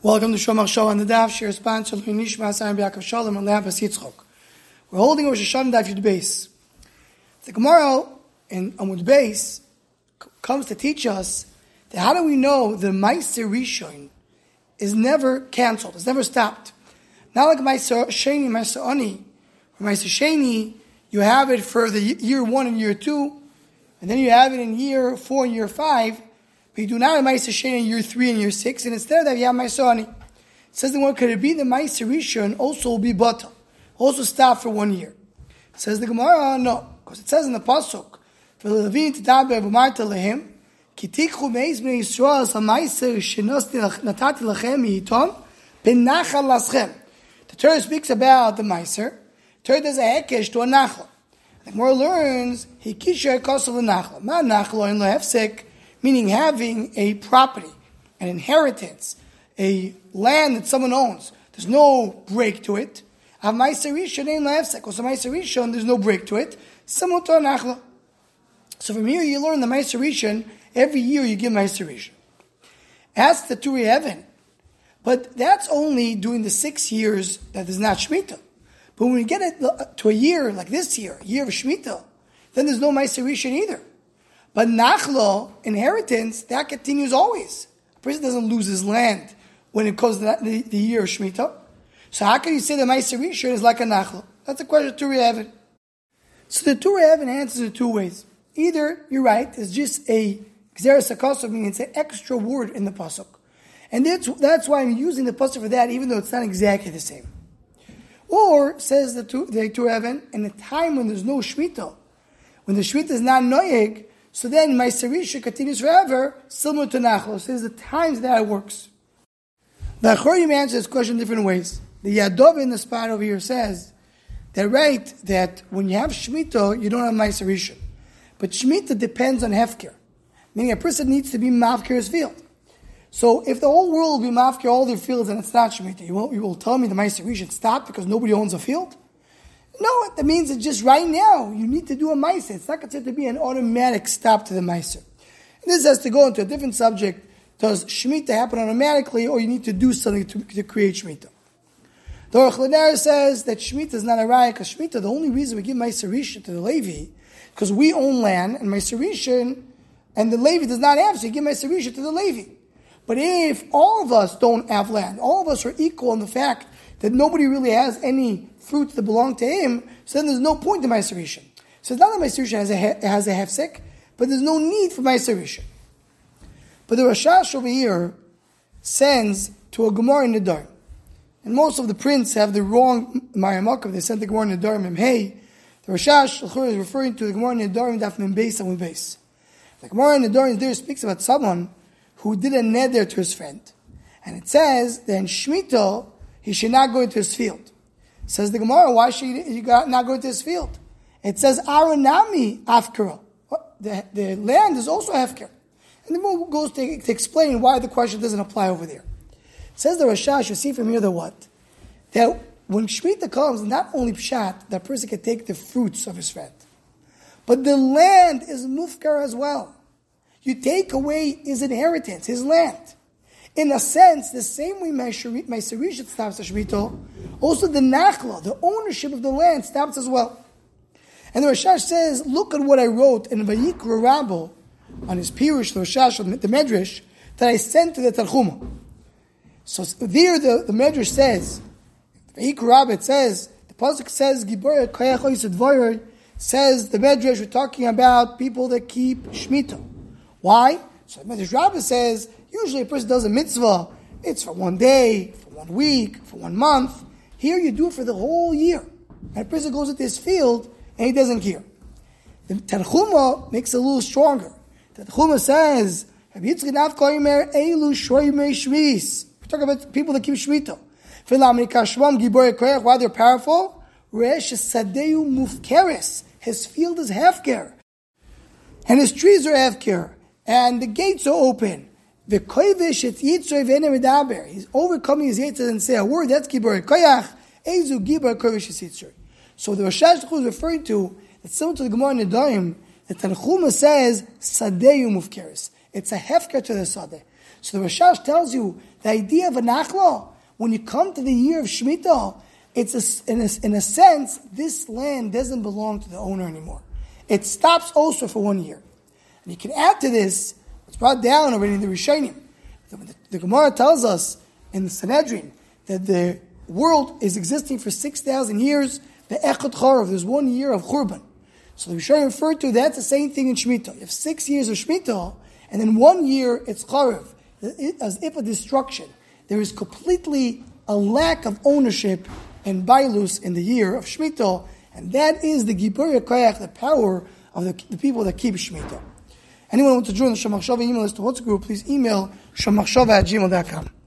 Welcome to Shomach Show on the Daf. Shir sponsor Nishma Asayim B'Yakov Shalom and Lehabas Yitzchok. We're holding Rosh Hashanah Daf Yud Beis. The Gemara in Amud Beis comes to teach us that how do we know the Meiser Rishon is never canceled, it's never stopped. Not like Meiser Sheni, Meiser Ani. For Meiser Sheni, you have it for the year 1 and year 2, and then you have it in year 4 and year 5. But you do not have Meiser Sheni in year 3 and year 6, and instead of that you have Meiser Ani. It says the one could it be the Meiser Rishon also will be Bata, also stop for 1 year. It says the Gemara, no, because it says in the Pasuk, "V'levin tadaber v'marta lehem, ki tikchu meis bnei Yisrael as ha-Meiser natati lachem yitom b'nachal laschem." The Torah speaks about the Meiser. The Torah does a hekesh to a nachla. The Gemara learns hikisher kosel l'nachla, ma nachla in lehefsek, meaning having a property, an inheritance, a land that someone owns. There's no break to it. Have Meiser Rishon ein lehefsek. Also Meiser Rishon, there's no break to it. Similar to a nachla. So from here you learn the Meiser Rishon, every year you give Meiser Rishon. Ask the Turei Even. But that's only during the 6 years that is not Shemitah. But when we get it to a year like this year, a year of Shemitah, then there's no Meiser Rishon either. But nachla, inheritance, that continues always. A person doesn't lose his land when it comes to the year of Shemitah. So how can you say the Meiser Rishon is like a nachla? That's a question of Turei Even. So the Turei Even answers in 2 ways. Either, you're right, it's just a Gzeres HaKosov, meaning it's an extra word in the Pasuk. And that's why I'm using the Pasuk for that, even though it's not exactly the same. Or, says the Turei Even, in a time when there's no Shemitah, when the Shemitah is not Noyeg, so then Meiser Rishon continues forever, similar to Nachla. So there's the times that it works. The Achorim answers this question in different ways. The Yadov in the spot over here says that when you have Shemitah, you don't have Meiser Rishon. But Shemitah depends on Hefker, meaning a person needs to be Mafker his field. So if the whole world will be Mafker all their fields and it's not Shemitah, you will tell me the Meiser Rishon stopped because nobody owns a field? No, that means that just right now you need to do a Meiser. It's not considered to be an automatic stop to the Meiser. And this has to go into a different subject. Does Shemitah happen automatically, or you need to do something to create Shemitah? The Aruch LaNer says that Shemitah is not a raya, because Shemitah, the only reason we give Meiser Rishon to the Levi, because we own land, and Meiser Rishon, and the Levi does not have, so you give Meiser Rishon to the Levi. But if all of us don't have land, all of us are equal in the fact that nobody really has any fruits that belong to him, so then there's no point to Meiser Rishon. So it's not that Meiser Rishon has a hefsek, but there's no need for Meiser Rishon. But the Rashash over here sends to a Gemara in Nedarim. And most of the prints have the wrong Mariamakav. They sent the Gemara in Nedarim Mem Hey. The Rashash is referring to the Gemara in Nedarim Daf Mem Beis and Mem Beis. The Gemara in Nedarim there speaks about someone who did a neder to his friend. And it says that in Shemitah, he should not go into his field. Says the Gemara, why should you not go into his field? It says, Aranami Afkara. The land is also Hefker. And the Gemara goes to explain why the question doesn't apply over there. It says the Rashash, you see from here that what? That when Shemitah comes, not only Pshat, that person can take the fruits of his friend, but the land is Mufkar as well. You take away his inheritance, his land. In a sense, the same way Meiser Rishon stops the Shemitah, also the Nachla, the ownership of the land, stops as well. And the Rashash says, look at what I wrote in Vayikra Rabbo, on his Pirush, the Rashash, the Medrash, that I sent to the Tanchuma. So there the Medrash says, Vayikra Rabbo, it says, the Pasuk says, Gibor Koyach Oisad Voyer, says the Medrash, we're talking about people that keep Shemitah. Why? So the Medrash Rabbo says, usually a person does a mitzvah, it's for 1 day, for 1 week, for 1 month. Here you do it for the whole year. And a person goes into his field and he doesn't care. The Tanchuma makes it a little stronger. The Tanchuma says, we're talking about people that keep Shemitah. Why they're powerful? His field is hefker. And his trees are hefker. And the gates are open. He's overcoming his Yitzhak and say a word. That's Gibor Koyach. Ezu Gibor Koyach Yitzhak. So the Rashash is referring to, it's similar to the Gemara in Nedarim, the Tanchuma says Sadeu Mufkeres. It's a hefker to the Sadeh. So the Rashash tells you the idea of a nachla, when you come to the year of Shemitah, it's in a sense, this land doesn't belong to the owner anymore. It stops also for 1 year. And you can add to this, it's brought down already in the Rishonim. The Gemara tells us in the Sanhedrin that the world is existing for 6,000 years, the Echad Charav, there's 1 year of Churban. So the Rishonim referred to that's the same thing in Shemitah. You have 6 years of Shemitah, and then 1 year it's Charav, as if a destruction. There is completely a lack of ownership and bailus in the year of Shemitah, and that is the Gibur Koyach, the power of the people that keep Shemitah. Anyone who wants to join the Shomachshava email list to WhatsApp group, please email shomachshava@gmail.com.